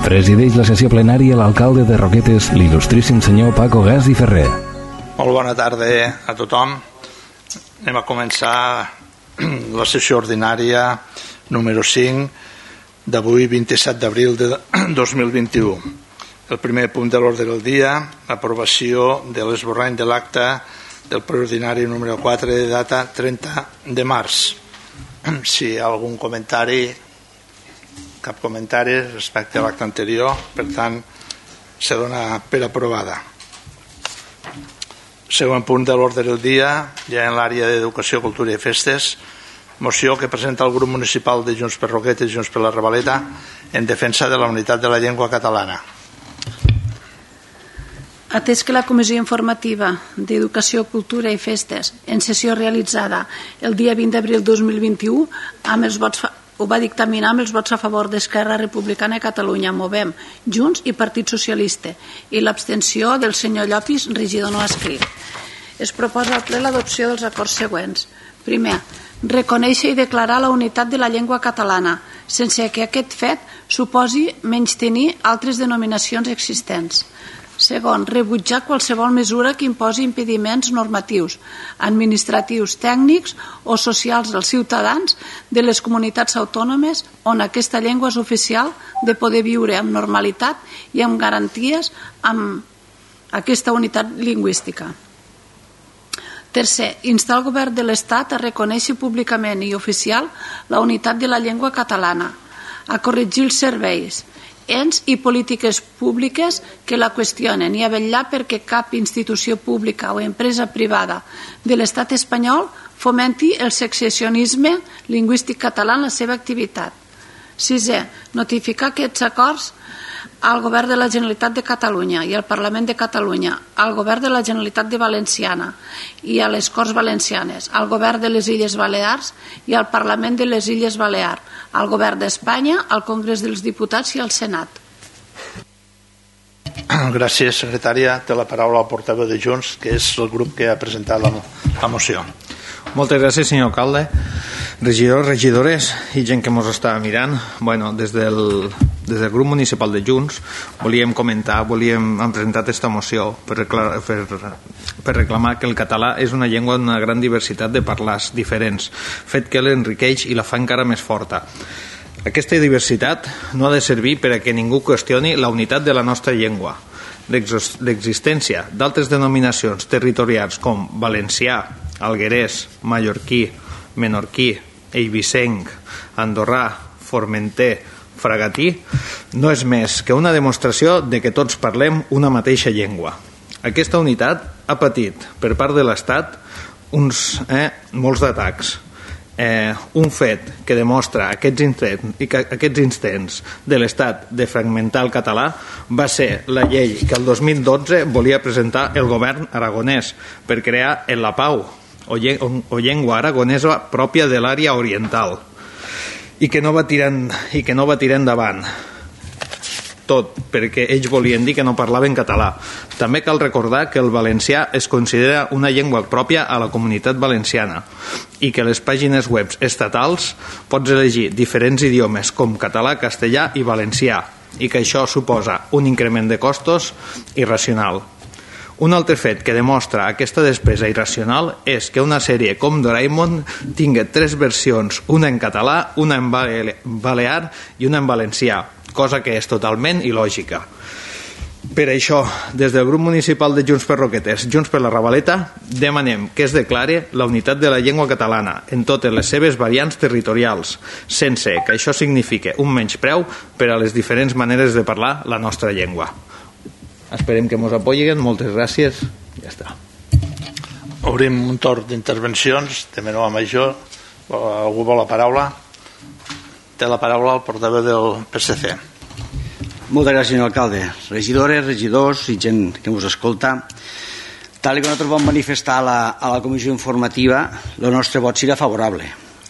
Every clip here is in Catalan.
Presideix la sessió plenària l'alcalde de Roquetes, l'il·lustríssim senyor Paco Gas i Ferrer. Molt bona tarda a tothom. Anem a començar la sessió ordinària número 5 d'avui, 27 d'abril de 2021. El primer punt de l'ordre del dia, aprovació de l'esborrany de l'acte del ple ordinari número 4 de data 30 de març. Si hi ha algun comentari, cap comentari respecte a l'acte anterior, per tant, se dona per aprovada. Següent punt de l'ordre del dia, ja en l'àrea d'Educació, Cultura i Festes, moció que presenta el grup municipal de Junts per Roquetes i Junts per la Ravaleta en defensa de la unitat de la llengua catalana. Atès que la Comissió Informativa d'Educació, Cultura i Festes, en sessió realitzada el dia 20 d'abril 2021, ho va dictaminar amb els vots a favor d'Esquerra Republicana de Catalunya, Movem, Junts i Partit Socialista, i l'abstenció del senyor Llopis, regidor no adscrit. Es proposa al ple l'adopció dels acords següents. Primer, reconèixer i declarar la unitat de la llengua catalana, sense que aquest fet suposi menystenir altres denominacions existents. Segon, rebutjar qualsevol mesura que imposi impediments normatius, administratius, tècnics o socials als ciutadans de les comunitats autònomes on aquesta llengua és oficial de poder viure amb normalitat i amb garanties amb aquesta unitat lingüística. Tercer, instar el govern de l'Estat a reconèixer públicament i oficial la unitat de la llengua catalana, a corregir els serveis, ens i polítiques públiques que la qüestionen i a vetllar perquè cap institució pública o empresa privada de l'Estat espanyol fomenti el secessionisme lingüístic català en la seva activitat. Sisè, notificar aquests acords al Govern de la Generalitat de Catalunya i al Parlament de Catalunya, al Govern de la Generalitat de Valenciana i a les Corts Valencianes, al Govern de les Illes Balears i al Parlament de les Illes Balears, al Govern d'Espanya, al Congrés dels Diputats i al Senat. Gràcies, secretària. Té la paraula el portaveu de Junts, que és el grup que ha presentat la moció. Moltes gràcies, senyor alcalde. Regidors, regidores i gent que ens està mirant, des del grup municipal de Junts volíem presentar aquesta moció per reclamar que el català és una llengua d'una gran diversitat de parlars diferents, fet que l'enriqueix i la fa encara més forta. Aquesta diversitat no ha de servir per a que ningú qüestioni la unitat de la nostra llengua. L'existència d'altres denominacions territorials com valencià, alguerès, mallorquí, menorquí, eivissenc, andorrà, formenter, fragatí, no és més que una demostració de que tots parlem una mateixa llengua. Aquesta unitat ha patit per part de l'Estat molts atacs. Un fet que demostra aquests intents de l'Estat de fragmentar el català va ser la llei que el 2012 volia presentar el govern aragonès per crear el Lapao, o llengua aragonesa pròpia de l'àrea oriental, i que no va tirar endavant, tot perquè ells volien dir que no parlaven català. També cal recordar que el valencià es considera una llengua pròpia a la comunitat valenciana i que a les pàgines web estatals pots elegir diferents idiomes com català, castellà i valencià, i que això suposa un increment de costos irracional. Un altre fet que demostra aquesta despesa irracional és que una sèrie com Doraemon tingui 3 versions, una en català, una en balear i una en valencià, cosa que és totalment il·lògica. Per això, des del grup municipal de Junts per Roquetes, Junts per la Ravaleta, demanem que es declare la unitat de la llengua catalana en totes les seves variants territorials, sense que això signifique un menyspreu per a les diferents maneres de parlar la nostra llengua. Esperem que ens apoyen. Moltes gràcies. Ja està. Obrim un torn d'intervencions. També no va major. Algú vol la paraula? Té la paraula el portaveu del PSC. Moltes gràcies, senyor alcalde. Regidores, regidors i gent que us escolta, tal com nosaltres vam manifestar a la comissió informativa, el nostre vot serà favorable.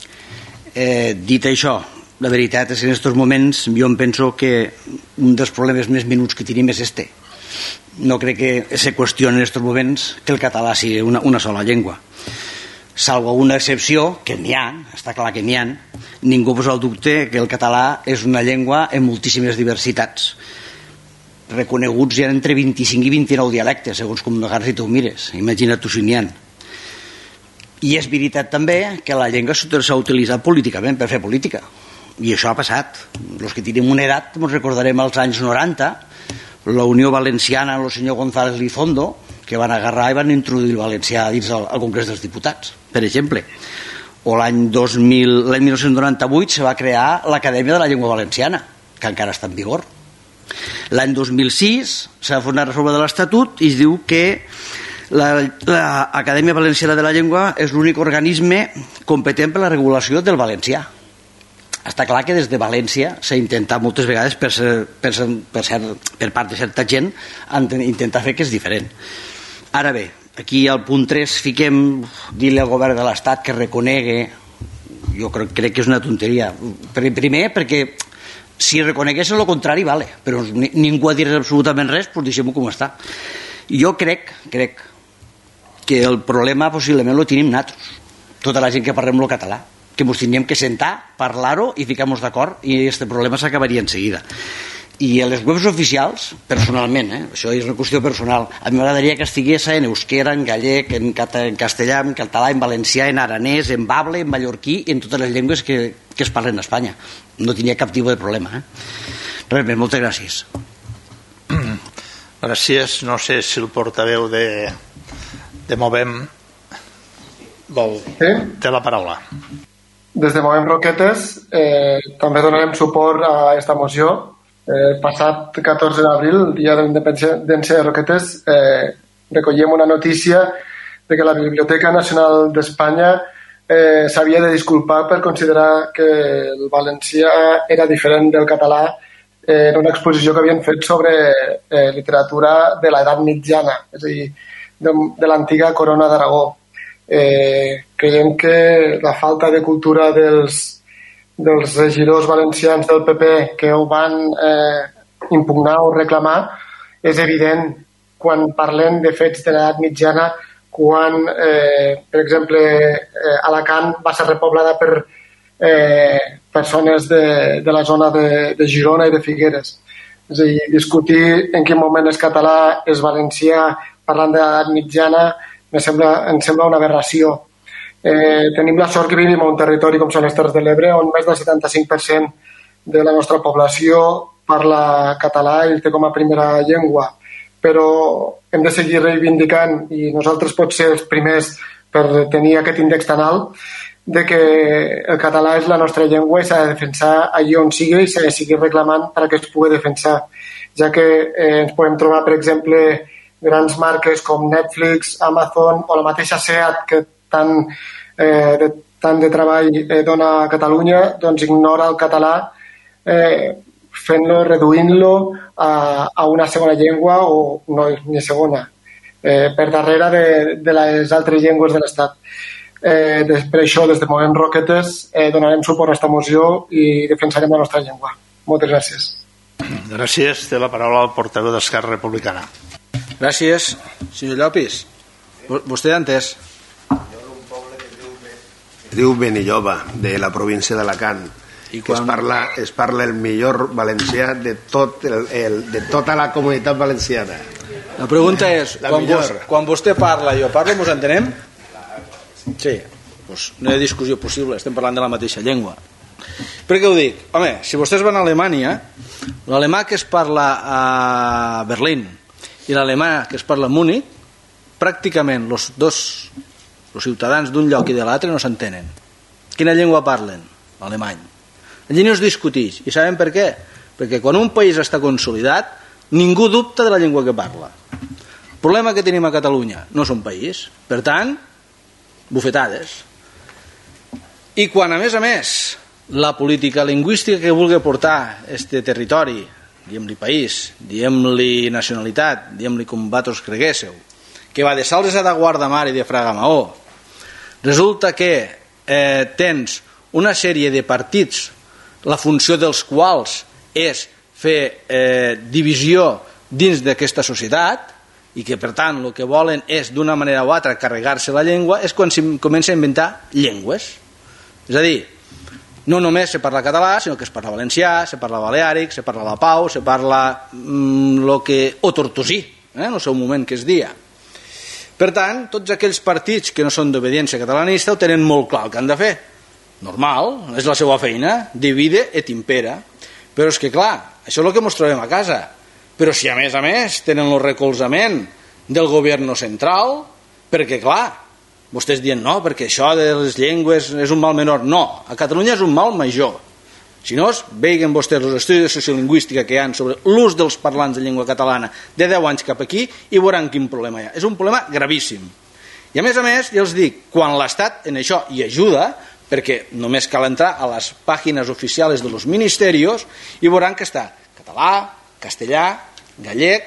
Dit això, la veritat és que en aquests moments jo em penso que un dels problemes més menuts que tenim és este. No crec que se qüestioni en aquests moments que el català sigui una sola llengua. salvo una excepció, que n'hi ha, està clar que n'hi ha, ningú posa el dubte que el català és una llengua amb moltíssimes diversitats. Reconeguts hi ha entre 25 i 29 dialectes, segons com de vegades si tu ho mires. Imagina't tu si n'hi ha. I és veritat també que la llengua s'ha utilitzat políticament per fer política. I això ha passat. Els que tenim una edat ens recordarem als anys 90, la Unió Valenciana, el senyor González Lizondo, que van agarrar i van introduir el valencià dins el Congrés dels Diputats, per exemple. O l'any 1998 se va crear l'Acadèmia de la Llengua Valenciana, que encara està en vigor. L'any 2006 s'ha fet una reforma de l'Estatut i es diu que l'Acadèmia Valenciana de la Llengua és l'únic organisme competent per la regulació del valencià. Està clar que des de València s'ha intentat moltes vegades per part de certa gent intentar fer que és diferent. Ara bé, aquí al punt 3 fiquem dir-li al govern de l'Estat que reconegui. Jo crec que és una tonteria. Primer perquè si reconegués el contrari vale, però ningú ha dit absolutament res, doncs deixem-ho com està. Jo crec que el problema possiblement lo tenim nosaltres, tota la gent que parlem el català, que ens tindríem que sentar, parlar-ho i ficar-nos d'acord i aquest problema s'acabaria en seguida. I a les webs oficials, personalment, això és una qüestió personal, a mi m'agradaria que estigués en euskera, en gallec, en castellà, en català, en valencià, en aranès, en bable, en mallorquí i en totes les llengües que es parlen a Espanya. No tenia cap tipus de problema. Res més, moltes gràcies. Gràcies. No sé si el portaveu de Movem vol... Té la paraula. Des de Movem Roquetes també donarem suport a aquesta moció. Passat 14 d'abril, el dia de la independència de Roquetes, recollíem una notícia de que la Biblioteca Nacional d'Espanya s'havia de disculpar per considerar que el valencià era diferent del català en una exposició que havien fet sobre literatura de l'edat mitjana, és a dir, de l'antiga Corona d'Aragó. Creiem que la falta de cultura dels regidors valencians del PP que ho van impugnar o reclamar és evident quan parlem de fets de l'edat mitjana, quan, per exemple, Alacant va ser repoblada per persones de la zona de Girona i de Figueres. És a dir, discutir en quin moment és català, és valencià, parlant de l'edat mitjana, em sembla una aberració. Tenim la sort que vivim en un territori com són les Terres de l'Ebre, on més del 75% de la nostra població parla català i el té com a primera llengua. Però hem de seguir reivindicant, i nosaltres pot ser els primers per tenir aquest índex tan alt, de que el català és la nostra llengua i s'ha de defensar allí on sigui i s'ha de seguir reclamant perquè es pugui defensar, ja que ens podem trobar, per exemple, grans marques com Netflix, Amazon o la mateixa SEAT, que tant de treball dona a Catalunya, doncs ignora el català fent-lo, reduint-lo a una segona llengua o no ni segona, per darrere de les altres llengües de l'Estat. Per això, des de Movem Roquetes, donarem suport a aquesta moció i defensarem la nostra llengua. Moltes gràcies. Gràcies. Té la paraula el portaveu d'Esquerra Republicana. Gràcies. Senyor Llopis, vostè ha entès? Diu Benilloba, de la província d'Alacant, que es parla el millor valencià de tota la comunitat valenciana. La pregunta és, quan vostè parla i jo parlo, ens entenem? Sí, doncs no hi ha discussió possible, estem parlant de la mateixa llengua. Per què ho dic? Home, si vostès van a Alemanya, l'alemà que es parla a Berlín i l'alemà que es parla a Múnich, pràcticament els ciutadans d'un lloc i de l'altre no s'entenen. Quina llengua parlen? L'alemany. Allí no es discuteix. I sabem per què? Perquè quan un país està consolidat, ningú dubta de la llengua que parla. El problema que tenim a Catalunya no és un país. Per tant, bufetades. I quan, a més, la política lingüística que vulgui portar este territori, diem-li país, diem-li nacionalitat, diem-li com vosaltres creguéssiu, que va de Salses a de Guardamar i de Fraga-Maó, resulta que tens una sèrie de partits la funció dels quals és fer divisió dins d'aquesta societat i que per tant el que volen és d'una manera o altra carregar-se la llengua, és quan s'hi comença a inventar llengües. És a dir, no només se parla català, sinó que es parla valencià, se parla baleàric, se parla la pau, se parla o tortosí, en el seu moment que es dia. Per tant, tots aquells partits que no són d'obediència catalanista ho tenen molt clar el que han de fer. Normal, és la seva feina, divide et impera. Però és que clar, això és el que ens trobem a casa. Però si a més tenen el recolzament del govern central, perquè clar, vostès diuen no, perquè això de les llengües és un mal menor. No, a Catalunya és un mal major. Si no, veguen vostès els estudis de sociolingüística que hi ha sobre l'ús dels parlants de llengua catalana de 10 anys cap aquí i veuran quin problema hi ha. És un problema gravíssim. I a més, ja els dic, quan l'Estat en això hi ajuda, perquè només cal entrar a les pàgines oficials de los ministerios i veuran que està català, castellà, gallec,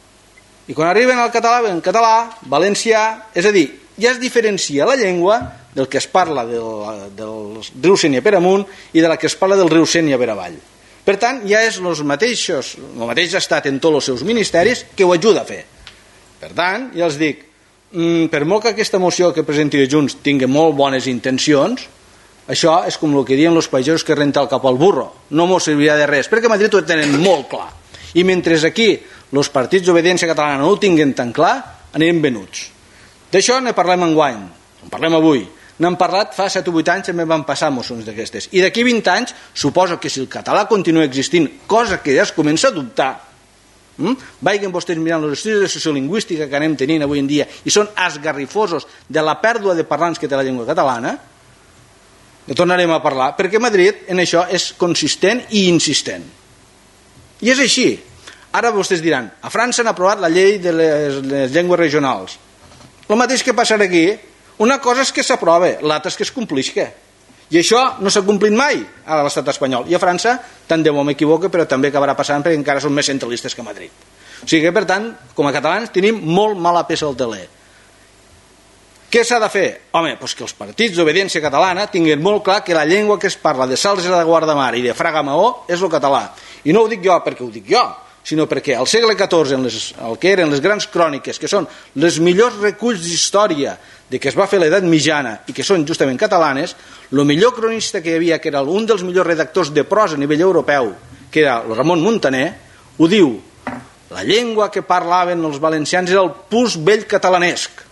i quan arriben al català, en català, valencià, és a dir, ja es diferencia la llengua del que es parla del riu Sénia per amunt i de la que es parla del riu Sénia per avall. Per tant, ja és el mateix estat en tots els seus ministeris que ho ajuda a fer. Per tant, ja els dic, per molt que aquesta moció que presenti de Junts tingui molt bones intencions, això és com el que diuen els pagesos que renta el cap al burro, no mos servirà de res, perquè a Madrid ho tenen molt clar. I mentre aquí els partits d'obediència catalana no ho tinguen tan clar, anirem venuts. D'això ne parlem enguany, en parlem avui. N'han parlat fa 7 o 8 anys, també van passar mocions d'aquestes. I d'aquí 20 anys, suposo que si el català continua existint, cosa que ja es comença a dubtar, vagin vostès mirant els estudis de sociolingüística que anem tenint avui en dia i són esgarrifosos de la pèrdua de parlants que té la llengua catalana, ne tornarem a parlar, perquè Madrid en això és consistent i insistent. I és així. Ara vostès diran, a França han aprovat la llei de les llengües regionals. El mateix que passarà aquí, una cosa és que s'aprova, l'altra és que es complisca. I això no s'ha complit mai a l'estat espanyol. I a França, tant de bo m'equivoque, però també acabarà passant perquè encara són més centralistes que Madrid. O sigui que, per tant, com a catalans tenim molt mala peça al teler. Què s'ha de fer? Home, doncs que els partits d'obediència catalana tinguin molt clar que la llengua que es parla de Salses de Guardamar i de Fraga Maó és el català. I no ho dic jo perquè ho dic jo, sinó perquè al segle XIV, el que eren les grans cròniques, que són les millors reculls d'història de que es va fer l'edat mitjana i que són justament catalanes, el millor cronista que hi havia, que era un dels millors redactors de prosa a nivell europeu, que era el Ramon Muntaner, ho diu, la llengua que parlaven els valencians era el pus vell catalanesc.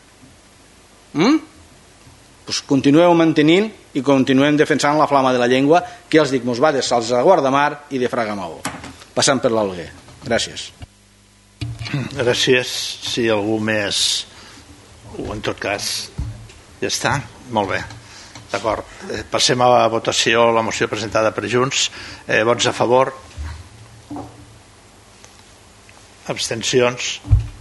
Pues continueu mantenint i continuem defensant la flama de la llengua que els dic mos va de Salses de Guardamar i de Fraga Maó, passant per l'Alguer. Gràcies. Gràcies. Si algú més, o en tot cas ja està, molt bé, d'acord. Passem a la votació la moció presentada per Junts. Vots a favor, abstencions.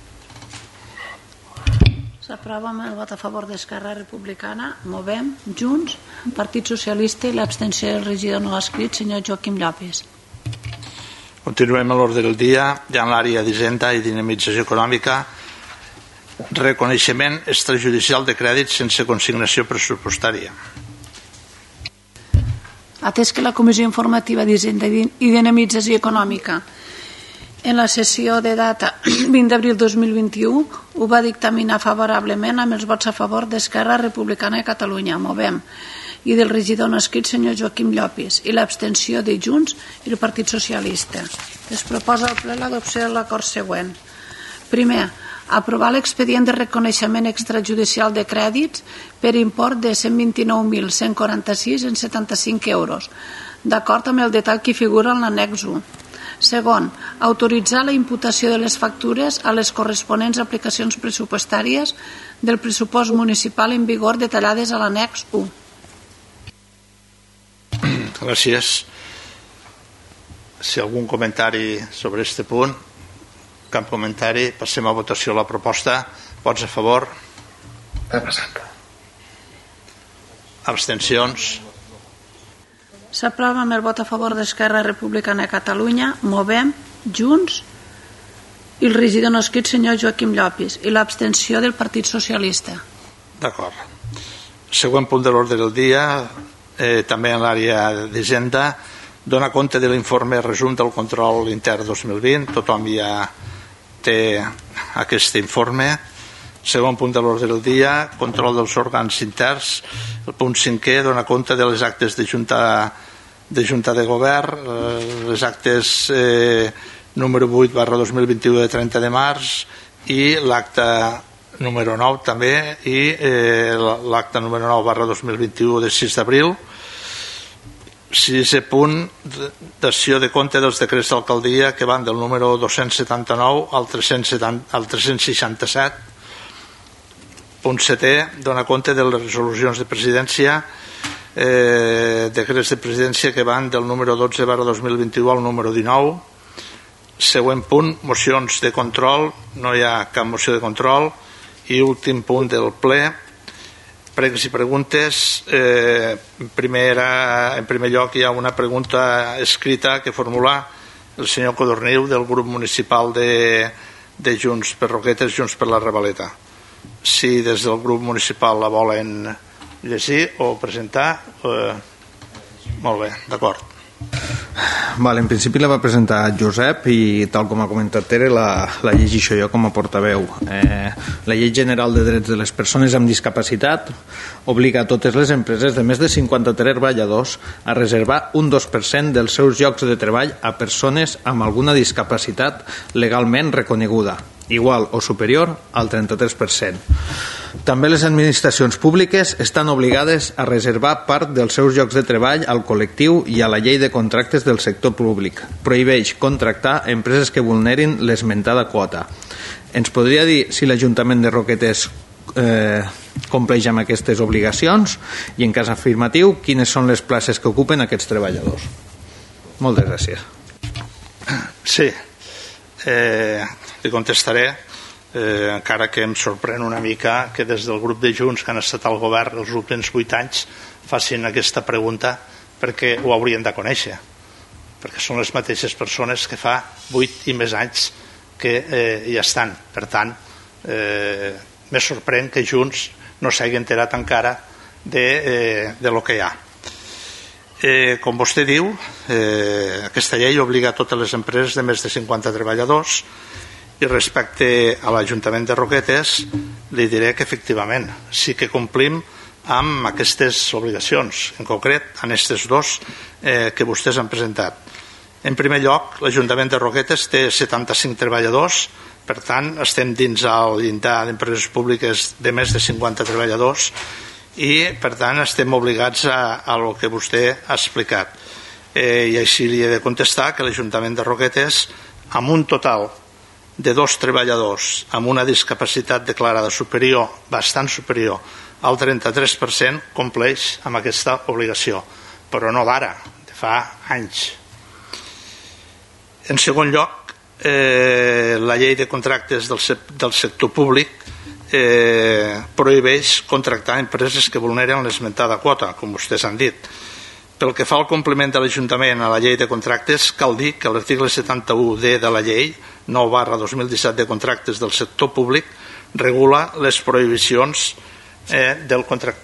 S'aprova amb el vot a favor d'Esquerra Republicana, Movem, Junts, Partit Socialista i l'abstenció del regidor no escrit, senyor Joaquim Llopis. Continuem a l'ordre del dia, ja en l'àrea d'Hisenda i Dinamització Econòmica, reconeixement extrajudicial de crèdits sense consignació pressupostària. Atès que la Comissió Informativa d'Hisenda i Dinamització Econòmica en la sessió de data 20 d'abril 2021 ho va dictaminar favorablement amb els vots a favor d'Esquerra Republicana de Catalunya, Movem, i del regidor no escrit, senyor Joaquim Llopis, i l'abstenció de Junts i el Partit Socialista. Es proposa al ple l'adopció de l'acord següent. Primer, aprovar l'expedient de reconeixement extrajudicial de crèdits per import de 129.146,75 euros, d'acord amb el detall que figura en l'annex 1. Segon, autoritzar la imputació de les factures a les corresponents aplicacions pressupostàries del pressupost municipal en vigor detallades a l'annex 1. Gràcies. Si algun comentari sobre este punt? Cap comentari. Passem a votació la proposta. Vots a favor? Abstencions? S'aprova amb el vot a favor d'Esquerra Republicana de Catalunya, Movem, Junts i el regidor no escrit, senyor Joaquim Llopis, i l'abstenció del Partit Socialista. D'acord. Següent punt de l'ordre del dia, també en l'àrea d'Hisenda, dona compte de l'informe resum del control intern 2020. Tothom ja té aquest informe. Segon punt de l'ordre del dia, control dels òrgans interns. El punt 5è dona compte de les actes de Junta de Govern, les actes número 8/2021 de 30 de març i l'acte número 9 també, i l'acte número 9/2021 de 6 d'abril. 6è punt, dació de compte dels decrets d'alcaldia que van del número 279 al 367. Punt 7è, dona compte de les resolucions de presidència, decrets de presidència que van del número 12/2021 al número 19. Següent punt, mocions de control, no hi ha cap moció de control. I últim punt del ple, pregs i preguntes. En primer lloc hi ha una pregunta escrita que formula el senyor Codorniu del grup municipal de Junts per Roquetes, Junts per la Revaleta. Si des del grup municipal la volen llegir o presentar, molt bé, d'acord. Vale, en principi la va presentar Josep i tal com ha comentat Tere la llegeixo jo com a portaveu. La Llei General de Drets de les Persones amb Discapacitat obliga a totes les empreses de més de 50 treballadors a reservar un 2% dels seus llocs de treball a persones amb alguna discapacitat legalment reconeguda, igual o superior al 33%. També les administracions públiques estan obligades a reservar part dels seus llocs de treball al col·lectiu i a la llei de contractes del sector públic. Prohibeix contractar empreses que vulnerin l'esmentada quota. Ens podria dir si l'Ajuntament de Roquetes compleix amb aquestes obligacions i, en cas afirmatiu, quines són les places que ocupen aquests treballadors? Moltes gràcies. Sí, li contestaré. Encara que em sorprèn una mica que des del grup de Junts que han estat al govern els últims 8 anys facin aquesta pregunta, perquè ho haurien de conèixer, perquè són les mateixes persones que fa 8 i més anys que hi estan. Per tant, me sorprèn que Junts no s'hagi enterat encara de lo que hi ha. Com vostè diu, aquesta llei obliga a totes les empreses de més de 50 treballadors. I respecte a l'Ajuntament de Roquetes li diré que efectivament sí que complim amb aquestes obligacions, en concret en aquests dos que vostès han presentat. En primer lloc, l'Ajuntament de Roquetes té 75 treballadors, per tant estem dins el llindar d'empreses públiques de més de 50 treballadors i per tant estem obligats a lo que vostè ha explicat. I així li he de contestar que l'Ajuntament de Roquetes, amb un total de 2 treballadors amb una discapacitat declarada superior, bastant superior al 33%, compleix amb aquesta obligació, però no d'ara, de fa anys. En segon lloc, la llei de contractes del sector públic prohibeix contractar empreses que vulneren l'esmentada quota, com vostès han dit. Pel que fa al compliment de l'Ajuntament a la llei de contractes, cal dir que l'article 71D de la llei 9/2017 de contractes del sector públic regula les prohibicions del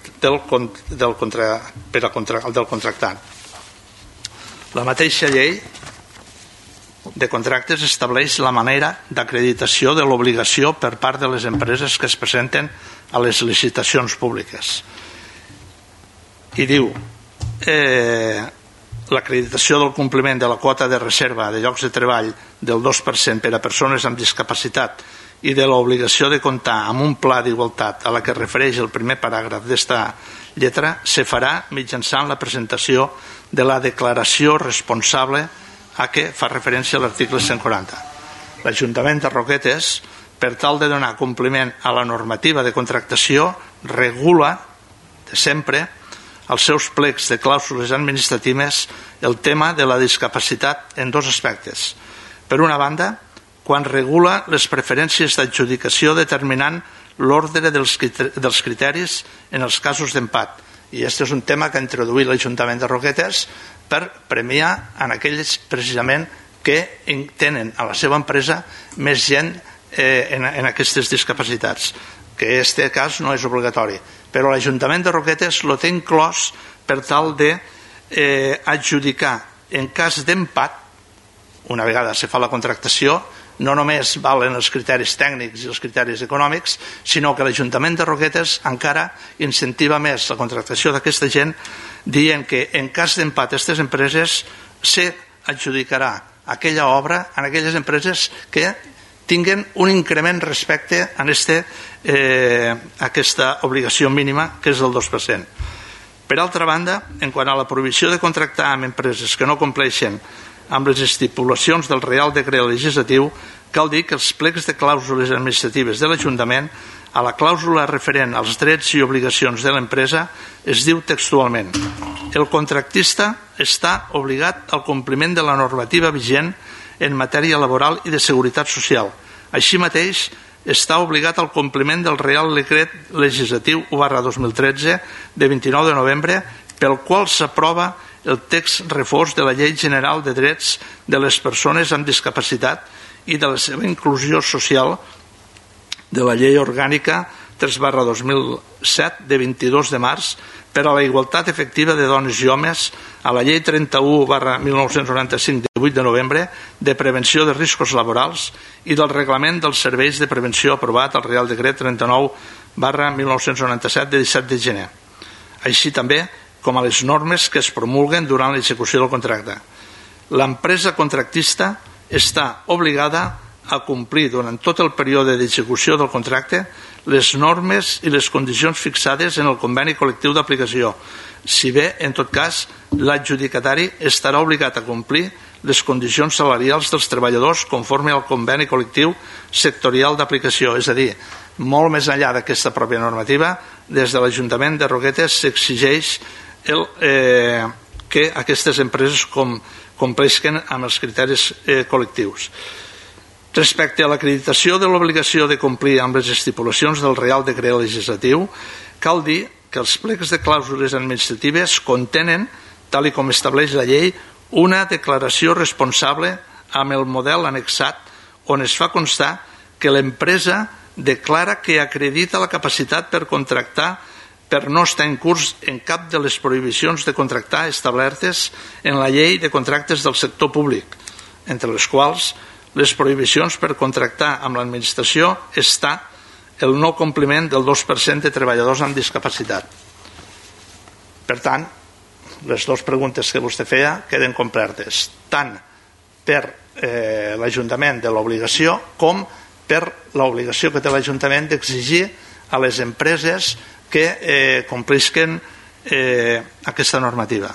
contractant. La mateixa llei de contractes estableix la manera d'acreditació de l'obligació per part de les empreses que es presenten a les licitacions públiques. I diu l'acreditació del compliment de la quota de reserva de llocs de treball del 2% per a persones amb discapacitat i de l'obligació de comptar amb un pla d'igualtat a la que es refereix el primer paràgraf d'esta lletra se farà mitjançant la presentació de la declaració responsable a què fa referència l'article 140. L'Ajuntament de Roquetes, per tal de donar compliment a la normativa de contractació, regula de sempre als seus plecs de clàusules administratives el tema de la discapacitat en 2 aspectes. Per una banda, quan regula les preferències d'adjudicació determinant l'ordre dels criteris en els casos d'empat. I aquest és un tema que ha introduït l'Ajuntament de Roquetes per premiar en aquells precisament que tenen a la seva empresa més gent en aquestes discapacitats, que en aquest cas no és obligatori. Però l'Ajuntament de Roquetes lo té inclòs per tal d'adjudicar en cas d'empat una vegada se fa la contractació, no només valen els criteris tècnics i els criteris econòmics, sinó que l'Ajuntament de Roquetes encara incentiva més la contractació d'aquesta gent, dient que en cas d'empat aquestes empreses s'adjudicarà aquella obra en aquelles empreses que tinguen un increment respecte a aquesta obligació mínima, que és del 2%. Per altra banda, en quant a la prohibició de contractar amb empreses que no compleixen amb les estipulacions del Reial Decret Legislatiu, cal dir que els plecs de clàusules administratives de l'Ajuntament, a la clàusula referent als drets i obligacions de l'empresa, es diu textualment: el contractista està obligat al compliment de la normativa vigent en matèria laboral i de seguretat social. Així mateix, està obligat al compliment del Reial Decret Legislatiu 1/2013 de 29 de novembre, pel qual s'aprova el text refós de la Llei General de Drets de les Persones amb Discapacitat i de la seva inclusió social, de la Llei Orgànica 3/2007 de 22 de març per a la igualtat efectiva de dones i homes, a la Llei 31/1995 de 8 de novembre de prevenció de riscos laborals i del Reglament dels Serveis de Prevenció aprovat al Reial Decret 39/1997 de 17 de gener, així també com a les normes que es promulguen durant l'execució del contracte. L'empresa contractista està obligada a complir durant tot el període d'execució del contracte les normes i les condicions fixades en el conveni col·lectiu d'aplicació, si bé, en tot cas, l'adjudicatari estarà obligat a complir les condicions salarials dels treballadors conforme al conveni col·lectiu sectorial d'aplicació. És a dir, molt més enllà d'aquesta pròpia normativa, des de l'Ajuntament de Roquetes s'exigeix que aquestes empreses compleixen amb els criteris col·lectius. Respecte a l'acreditació de l'obligació de complir amb les estipulacions del Reial Decret Legislatiu, cal dir que els plecs de clàusules administratives contenen, tal com estableix la llei, una declaració responsable amb el model annexat on es fa constar que l'empresa declara que acredita la capacitat per contractar per no estar en curs en cap de les prohibicions de contractar establertes en la llei de contractes del sector públic, entre les quals les prohibicions per contractar amb l'administració està el no compliment del 2% de treballadors amb discapacitat. Per tant, les dues preguntes que vostè feia queden complertes, tant per l'Ajuntament de l'obligació com per l'obligació que té l'Ajuntament d'exigir a les empreses que complisquen aquesta normativa.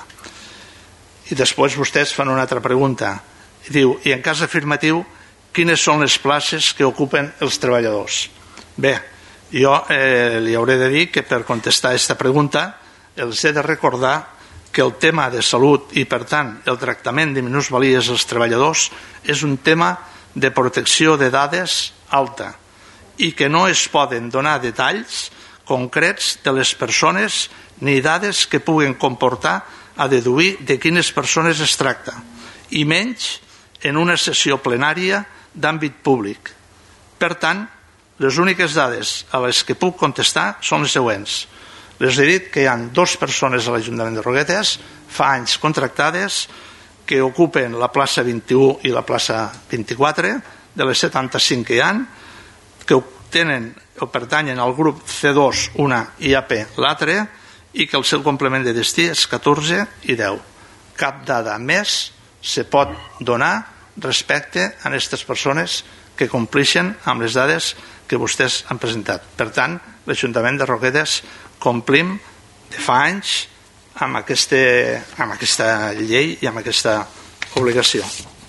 I després vostès fan una altra pregunta. Diu, i en cas afirmatiu, quines són les places que ocupen els treballadors? Bé, jo li hauré de dir que per contestar aquesta pregunta els he de recordar que el tema de salut i, per tant, el tractament de minusvalies als treballadors és un tema de protecció de dades alta i que no es poden donar detalls concrets de les persones ni dades que puguen comportar a deduir de quines persones es tracta, i menys en una sessió plenària d'àmbit públic. Per tant, les úniques dades a les que puc contestar són les següents. Les he dit que hi ha 2 persones a l'Ajuntament de Roquetes, fa anys contractades, que ocupen la plaça 21 i la plaça 24, de les 75 que hi ha, que tenen o pertanyen al grup C2 una i AP l'altre, i que el seu complement de destí és 14 i 10. Cap dada més se pot donar respecte a aquestes persones que compleixen amb les dades que vostès han presentat. Per tant, l'Ajuntament de Roquetes complim de fa anys amb aquesta llei i amb aquesta obligació.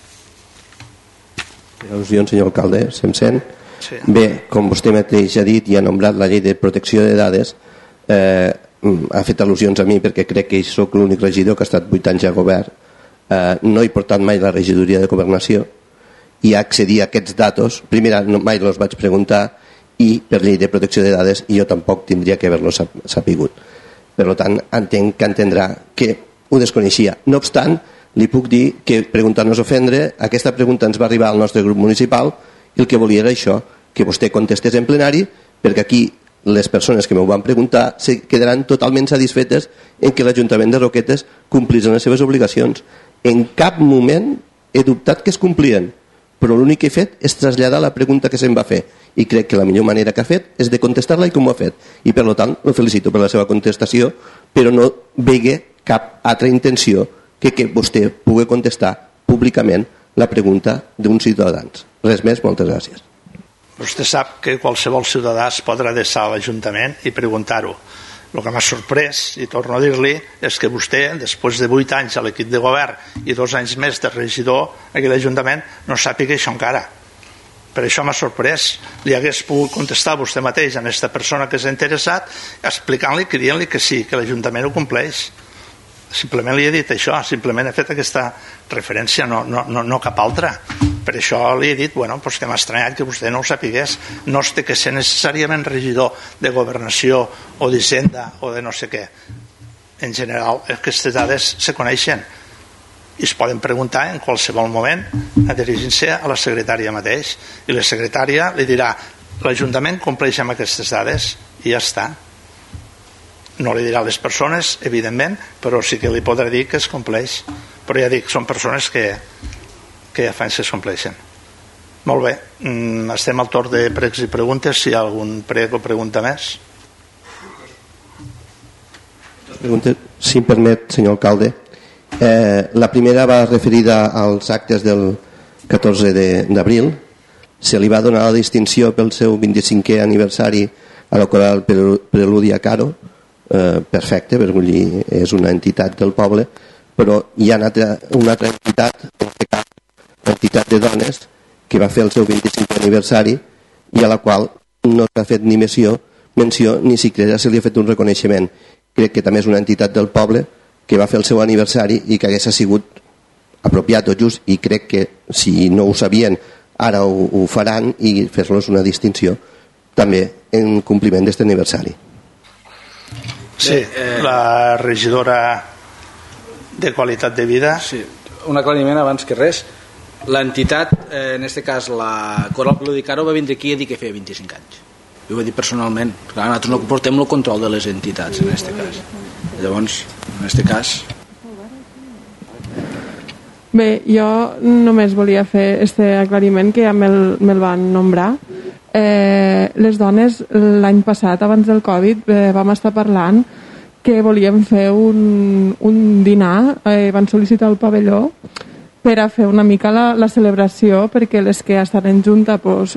Al·lusions, senyor alcalde, se'm sent? Sí. Bé, com vostè mateix ha dit i ha nombrat la llei de protecció de dades, ha fet al·lusions a mi perquè crec que sóc l'únic regidor que ha estat 8 anys a govern. No he portat mai la regidoria de governació i accedir a aquests datos, primer mai els vaig preguntar, i per llei de protecció de dades jo tampoc tindria que haver-los sapigut. Per tant, entenc que entendrà que ho desconeixia. No obstant, li puc dir que, preguntar no és ofendre, aquesta pregunta ens va arribar al nostre grup municipal i el que volia era això, que vostè contestés en plenari, perquè aquí les persones que m'ho van preguntar se quedaran totalment satisfetes en que l'Ajuntament de Roquetes complís les seves obligacions. En cap moment he dubtat que es complien, però l'únic que he fet és traslladar la pregunta que se'm va fer i crec que la millor manera que ha fet és de contestar-la i com ho ha fet, i per tant el felicito per la seva contestació, però no vegue cap altra intenció que vostè pugui contestar públicament la pregunta d'uns ciutadans. Res més, moltes gràcies. Vostè sap que qualsevol ciutadà es pot adreçar a l'Ajuntament i preguntar-ho. El que m'ha sorprès, i torno a dir-li, és que vostè, després de 8 anys a l'equip de govern i 2 anys més de regidor aquí a l'Ajuntament, no sàpiga això encara. Per això m'ha sorprès. Li hagués pogut contestar vostè mateix a aquesta persona que s'ha interessat explicant-li, que dient-li que sí, que l'Ajuntament ho compleix. Simplement li he dit això, simplement he fet aquesta referència, no cap altra. Per això li he dit que m'ha estranyat que vostè no ho sapigués. No es té que ser necessàriament regidor de governació o d'hisenda o de no sé què. En general, aquestes dades se coneixen i es poden preguntar en qualsevol moment dirigint-se a la secretària mateix, i la secretària li dirà: l'Ajuntament compleix amb aquestes dades, i ja està. No li dirà a les persones, evidentment, però sí que li podrà dir que es compleix. Però ja dic, són persones que ja fan que es compleixen. Molt bé, estem al torn de pregs i preguntes. Si hi ha algun prec o pregunta més. Si em permet, senyor alcalde, la primera va referida als actes del 14 d'abril. Se li va donar la distinció pel seu 25è aniversari a la Coral Preludia Caro. Perfecte, perquè és una entitat del poble, però hi ha una altra entitat, l'entitat de dones, que va fer el seu 25è aniversari i a la qual no s'ha fet ni menció, ni siquiera se li ha fet un reconeixement. Crec que també és una entitat del poble que va fer el seu aniversari i que hagués sigut apropiat o just, i crec que si no ho sabien ara ho faran i fer-los una distinció també en compliment d'aquest aniversari. Sí, la regidora de qualitat de vida. Sí, un aclariment abans que res. L'entitat, en aquest cas la Coral Preludia Caro, va vindre aquí a dir que feia 25 anys. Jo ho he dit personalment. Clar, nosaltres no portem el control de les entitats en aquest cas. Llavors, en aquest cas... Bé, jo només volia fer aquest aclariment que ja me'l van nombrar. Les dones l'any passat, abans del Covid, vam estar parlant que volíem fer un dinar, van sol·licitar el pavelló per a fer una mica la celebració, perquè les que estan en junta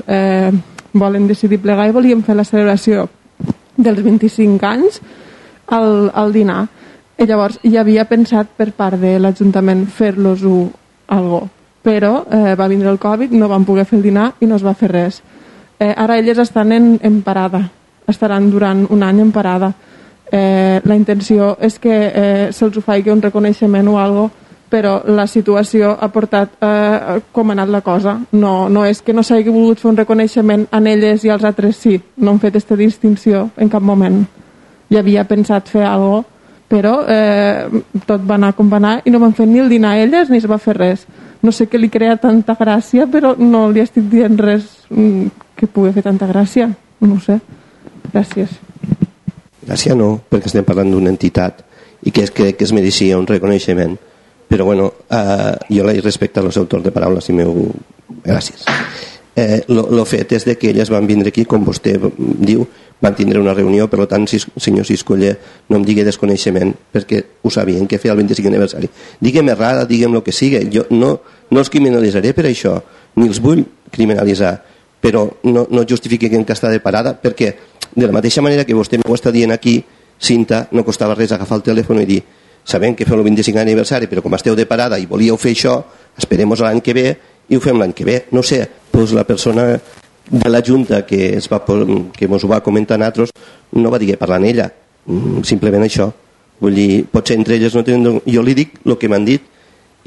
volen decidir plegar, i volíem fer la celebració dels 25 anys al dinar. I llavors hi havia pensat per part de l'Ajuntament fer-los-ho algo, però va vindre el Covid, no vam poder fer el dinar i no es va fer res. Ara elles estan en parada, estaran durant un any en parada. La intenció és que se'ls faci un reconeixement o algo, però la situació ha portat com ha anat la cosa. No és que no s'hagi volgut fer un reconeixement en elles i als altres sí, no han fet aquesta distinció en cap moment. Hi havia pensat fer alguna cosa, però tot va anar com va anar i no van fer ni el dinar a elles ni es va fer res. No sé què li crea tanta gràcia, però no li estic dient res que pugui fer tanta gràcia. No ho sé. Gràcies. Gràcia no, perquè estem parlant d'una entitat i que crec que es mereixia un reconeixement. Però bueno, jo li respecto als autors de paraules i meu... Gràcies. Lo fet és que elles van vindre aquí, com vostè diu, van tindre una reunió, per tant, senyor Siscoller, no em digui desconeixement, perquè ho sabien que feia el 25 aniversari. Digue'm errada, digue'm el que sigui, jo no els criminalitzaré per això, ni els vull criminalitzar, però no justifiquen que està de parada, perquè de la mateixa manera que vostè m'ho està dient aquí, Cinta, no costava res agafar el telèfon i dir: sabem que feu el 25 aniversari, però com esteu de parada i volíeu fer això, esperem l'any que ve i ho fem l'any que ve. No sé, doncs la persona de la Junta que ens ho va comentar a nosaltres no va dir parlar en ella, simplement això. Vull dir, potser entre elles no tenen... Jo li dic el que m'han dit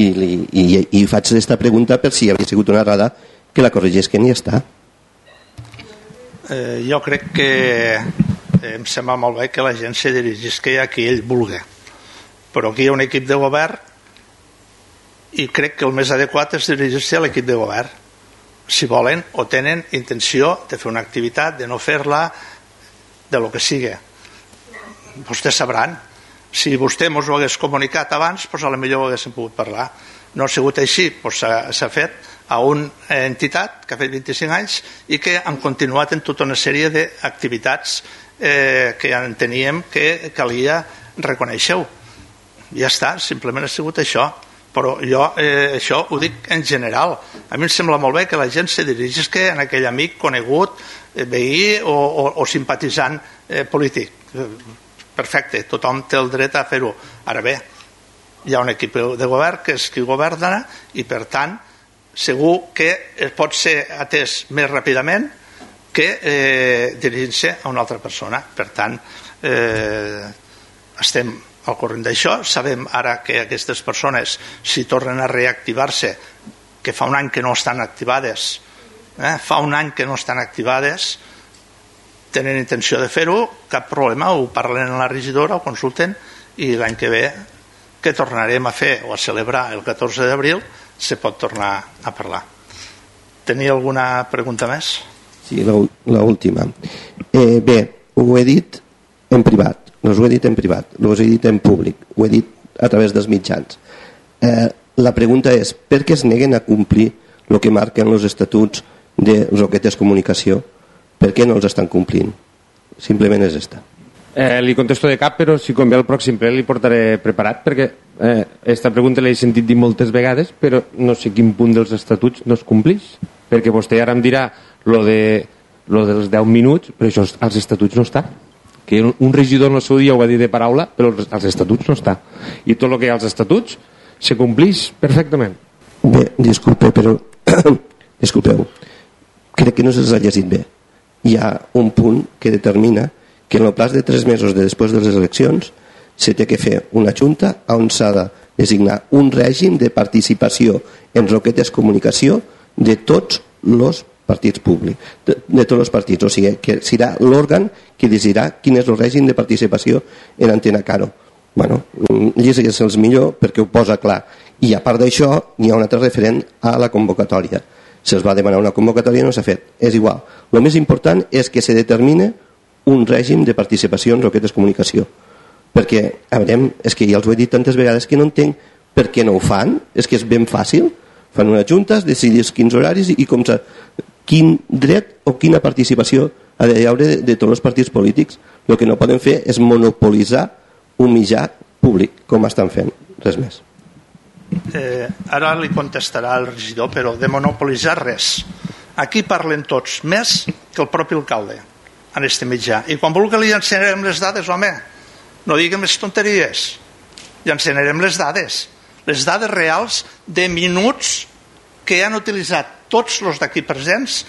i faig aquesta pregunta per si havia sigut una errada, que la corregeix, que n'hi està. Jo crec que em sembla molt bé que la gent se dirigís a qui ell vulgui, però aquí hi ha un equip de govern i crec que el més adequat és dirigir-se a l'equip de govern, si volen o tenen intenció de fer una activitat, de no fer-la, de lo que sigui. Vostès sabran. Si vostè mos ho hagués comunicat abans, doncs potser ho haguéssim pogut parlar. no ha sigut així, doncs s'ha fet a una entitat que ha fet 25 anys i que han continuat en tota una sèrie d'activitats que enteníem que calia reconèixer-ho. Ja està, simplement ha sigut això. Però jo això ho dic en general. A mi em sembla molt bé que la gent se dirigeixi a aquell amic conegut, veí o simpatitzant polític. Perfecte, tothom té el dret a fer-ho. Ara bé, hi ha un equip de govern que és qui governa i per tant segur que pot ser atès més ràpidament que dirigint-se a una altra persona. Per tant, estem al corrent d'això, sabem ara que aquestes persones, si tornen a reactivar-se, que fa un any que no estan activades, tenen intenció de fer-ho, cap problema, ho parlen a la regidora, ho consulten, i l'any que ve, que tornarem a fer o a celebrar el 14 d'abril, se pot tornar a parlar. Tenia alguna pregunta més? Sí, l'última. Bé, ho he dit en privat, no ho he dit en privat, ho he dit en públic, ho he dit a través dels mitjans. La pregunta és, per què es neguen a complir el que marquen els estatuts de Roquetes Comunicació? Per què no els estan complint? Simplement és esta. Li contesto de cap, però si convé el pròxim ple li portaré preparat, perquè aquesta pregunta l'he sentit dir moltes vegades, però no sé quin punt dels estatuts no es complix, perquè vostè ara em dirà lo dels 10 minuts, però això als estatuts no està. Que un regidor en el seu dia ho va dir de paraula, però als estatuts no està. I tot el que hi ha als estatuts se complix perfectament. Bé, disculpe, però disculpeu, crec que no se'ls ha llegit bé. Hi ha un punt que determina que en el plaç de 3 mesos després de les eleccions se té que fer una junta on s'ha de designar un règim de participació en Roquetes Comunicació de tots els partits públics, de tots els partits, o sigui que serà l'òrgan que decidirà quin és el règim de participació en Antena Caro. Bueno, llegeix-se'ls millor perquè ho posa clar. I a part d'això hi ha un altre referent a la convocatòria. Se'ls va demanar una convocatòria i no s'ha fet. És igual. El més important és que se determine un règim de participació en Roquetes Comunicació. Perquè, a veure, és que ja els ho he dit tantes vegades que no entenc per què no ho fan. És que és ben fàcil. Fan una junta, decidís quins horaris i quin dret o quina participació ha d'hi haure de tots els partits polítics. El que no poden fer és monopolitzar un mitjà públic, com estan fent. Res més. Ara li contestarà el regidor, però de monopolitzar res. Aquí parlen tots més que el propi alcalde en este mitjà. I quan vulgui li ensenyarem les dades, home, no diguem més tonteries. I ensenyarem les dades reals de minuts que han utilitzat tots els d'aquí presents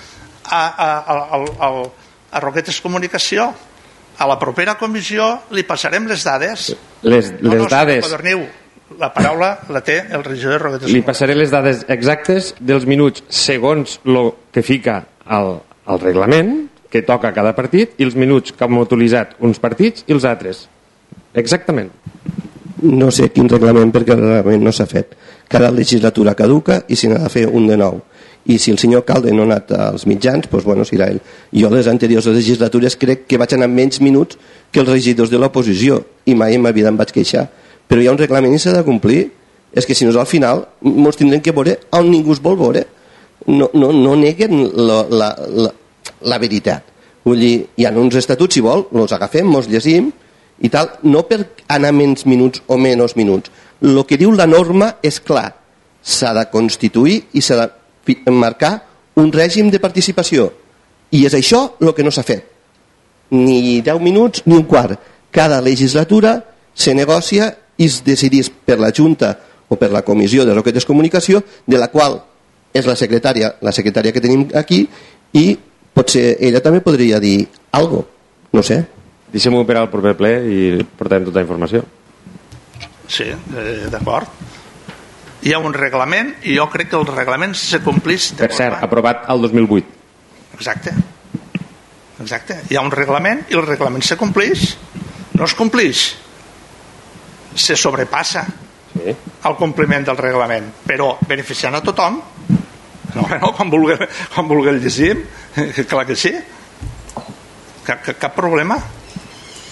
a Roquetes Comunicació. A la propera comissió li passarem les dades. Les dades... La paraula la té el regidor de Roquetes. Li passaré les dades exactes dels minuts segons el que fica al reglament que toca cada partit i els minuts que han utilitzat uns partits i els altres. Exactament. No sé quin reglament, perquè el reglament no s'ha fet. Cada legislatura caduca i se n'ha de fer un de nou. I si el senyor alcalde no ha anat als mitjans, doncs bueno, serà ell. Jo les anteriors legislatures crec que vaig anar menys minuts que els regidors de l'oposició i mai en ma vida em vaig queixar. Però hi ha un reglament i s'ha de complir. És que si no, al final ens tindrem que veure on ningú es vol veure. No neguen la veritat. Vull dir, hi ha uns estatuts, si vol, els agafem, els llegim i tal, no per anar menys minuts o menys minuts. El que diu la norma és clar. S'ha de constituir i s'ha de marcar un règim de participació. I és això el que no s'ha fet. Ni 10 minuts ni un quart. Cada legislatura se negocia i es decidís per la Junta o per la Comissió de Roquetes Comunicació, de la qual és la secretària que tenim aquí, i potser ella també podria dir alguna cosa, no sé. Deixem-ho per al proper ple i portarem tota la informació. Sí, d'acord. Hi ha un reglament i jo crec que el reglament se complís... Per cert, aprovat al 2008. Exacte. Hi ha un reglament i el reglament se complís. No es complix, se sobrepassa el compliment del reglament, però beneficiant a tothom. No, quan vulgui el llegim, clar que sí. Cap problema.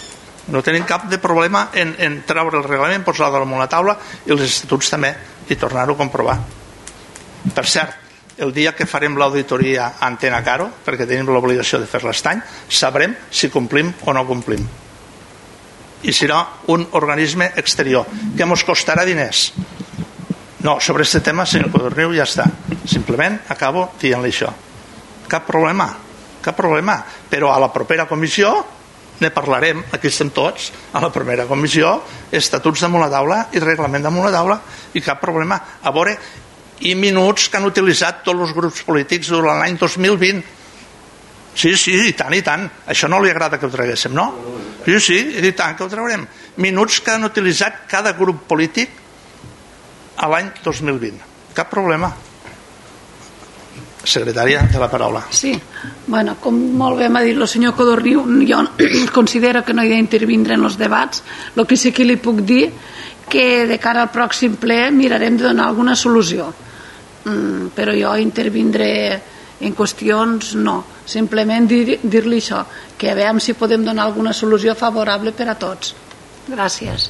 No tenim cap de problema en treure el reglament, posar-lo damunt la taula i els estatuts també, i tornar-ho a comprovar. Per cert, el dia que farem l'auditoria a Antena Caro, perquè tenim l'obligació de fer-la aquest any, sabrem si complim o no complim. I serà un organisme exterior que ens costarà diners. No, sobre aquest tema, senyor Codorniu, ja està. Simplement acabo dient-li això. Cap problema, però a la propera comissió ne parlarem, aquí estem tots, a la primera comissió, estatuts damunt la taula i reglament damunt la taula, i cap problema. A veure, i minuts que han utilitzat tots els grups polítics durant l'any 2020. Sí, i tant. Això no li agrada que ho traguéssim, no? Sí, i tant que ho traurem. Minuts que han utilitzat cada grup polític a l'any 2020. Cap problema. Secretària, de la paraula. Sí, bueno, com molt bé m'ha dit el senyor Codorniu, jo considero que no he d'intervindre en els debats. El que sí que li puc dir que de cara al pròxim ple mirarem de donar alguna solució, però jo intervindré en qüestions no, simplement dir-li això, que a veure si podem donar alguna solució favorable per a tots. Gràcies.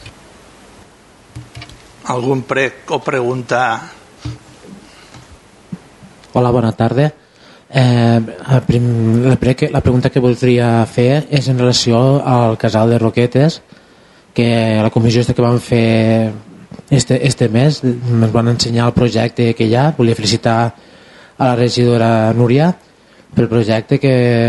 Algun prec o pregunta? Hola, bona tarda. La pregunta que voldria fer és en relació al casal de Roquetes, que a la comissió que vam fer este mes ens van ensenyar el projecte que hi ha. Volia felicitar a la regidora Núria pel projecte que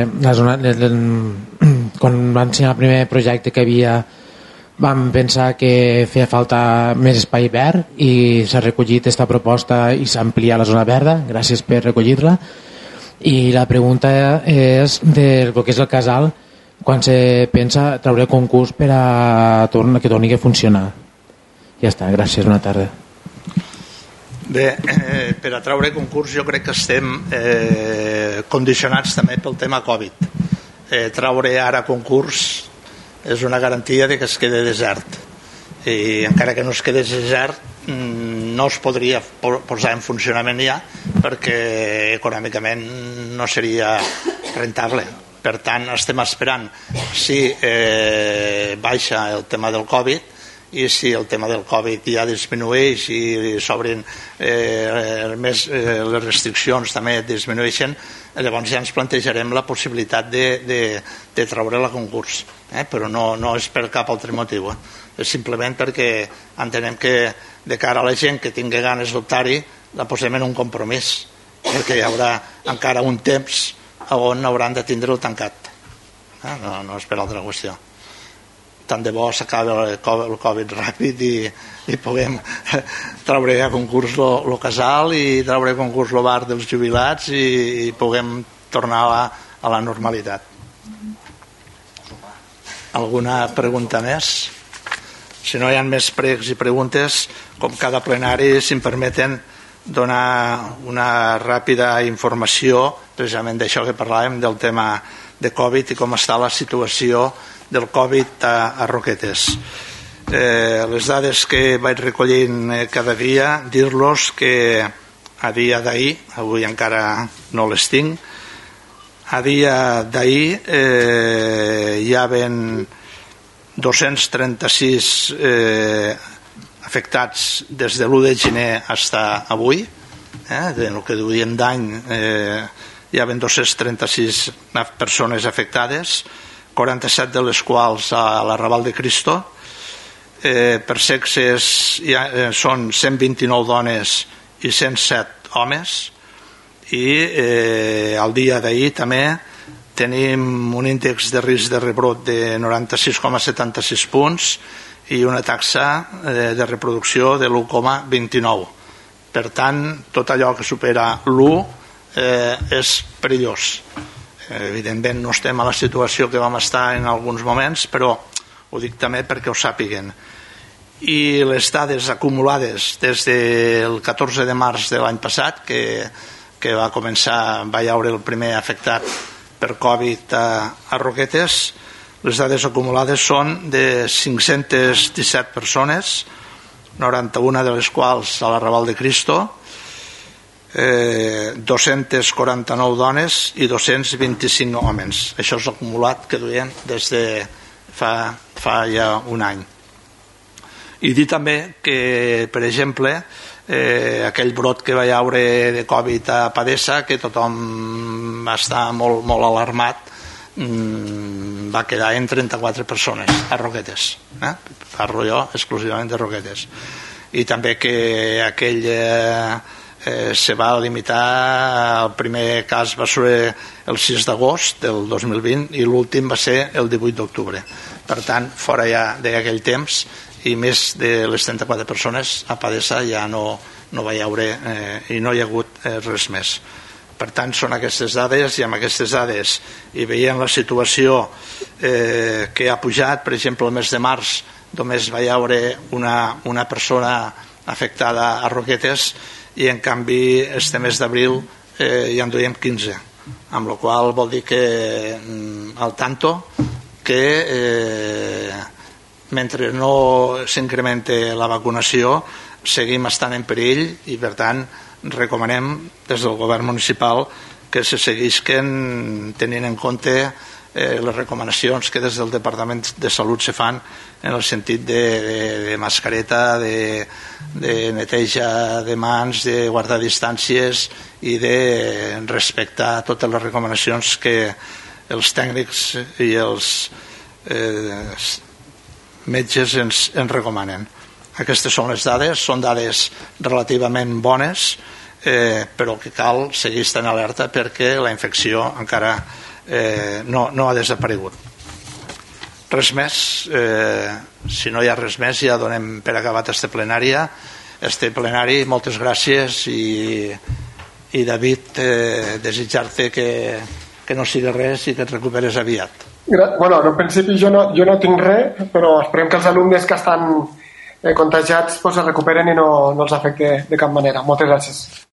quan van ensenyar el primer projecte que havia vam pensar que feia falta més espai verd i s'ha recollit aquesta proposta i s'ha ampliat la zona verda. Gràcies per recollir-la. I la pregunta és del que és el casal, quan se pensa treure concurs per a que torni a funcionar. Ja està, gràcies, bona tarda. Bé, per a treure concurs jo crec que estem condicionats també pel tema Covid. Treure ara concurs és una garantia de que es quede desert, i encara que no es quedés desert no es podria posar en funcionament ja, perquè econòmicament no seria rentable. Per tant, estem esperant si baixa el tema del Covid, i si el tema del Covid ja disminueix i s'obrin les restriccions també disminueixen, llavors ja ens plantejarem la possibilitat de treure la concurs, però no és per cap altre motiu, és simplement perquè entenem que de cara a la gent que tingui ganes d'optar-hi la posem en un compromís, perquè hi haurà encara un temps on hauran de tindre-ho tancat, no és per altra qüestió. Tant de bo s'acabi el Covid ràpid i puguem treure a concurs el casal i treure a concurs el bar dels jubilats i puguem tornar a la normalitat. Alguna pregunta més? Si no hi ha més pregs i preguntes, com cada plenari, si em permeten donar una ràpida informació precisament d'això que parlàvem, del tema de Covid i com està la situació del Covid a Roquetes. Les dades que vaig recollint cada dia, dir-los que a dia d'ahir, avui encara no les tinc, a dia d'ahir hi havien 236 afectats des de l'1 de gener fins avui, del que duríem d'any hi havien 236 persones afectades, 47 de les quals a l'Arrabal de Cristo. Per sexes són 129 dones i 107 homes, i al dia d'ahir també tenim un índex de risc de rebrot de 96,76 punts i una taxa de reproducció de l'1,29. Per tant, tot allò que supera l'1 és perillós. Evidentment no estem a la situació que vam estar en alguns moments, però ho dic també perquè ho sàpiguen. I les dades acumulades des del 14 de març de l'any passat, que va hi haure el primer afectat per Covid a Roquetes, les dades acumulades són de 517 persones, 91 de les quals a l'Arrabal de Cristo, 249 dones i 225 homes. Això és l'acumulat que duiem des de fa fa ja un any. I dir també que, per exemple, aquell brot que va haure de Covid a Padessa, que tothom va estar molt, molt alarmat, va quedar en 34 persones a Roquetes. Parlo jo exclusivament de Roquetes. I també que aquell se va limitar, el primer cas va ser el 6 d'agost del 2020 i l'últim va ser el 18 d'octubre. Per tant, fora ja d'aquell temps, i més de les 34 persones a Padessa ja no va haure i no hi ha hagut res més. Per tant, són aquestes dades, i amb aquestes dades i veient la situació que ha pujat, per exemple el mes de març només va haure una persona afectada a Roquetes i en canvi este mes d'abril ja en duiem 15, amb la qual vol dir que al tanto que mentre no s'incremente la vacunació seguim estant en perill i per tant recomanem des del govern municipal que se seguisquen tenint en compte les recomanacions que des del Departament de Salut se fan en el sentit de mascareta, de neteja de mans, de guardar distàncies i de respectar totes les recomanacions que els tècnics i els metges ens recomanen. Aquestes són les dades, són dades relativament bones, però que cal seguir estant alerta perquè la infecció encara no ha desaparegut. Res més, si no hi ha res més ja donem per acabat este plenari. Moltes gràcies i David, desitjar-te que no sigui res i que et recuperes aviat. Bueno, en principi jo no tinc res, però esperem que els alumnes que estan contagiats es recuperen i no els afecti de cap manera. Moltes gràcies.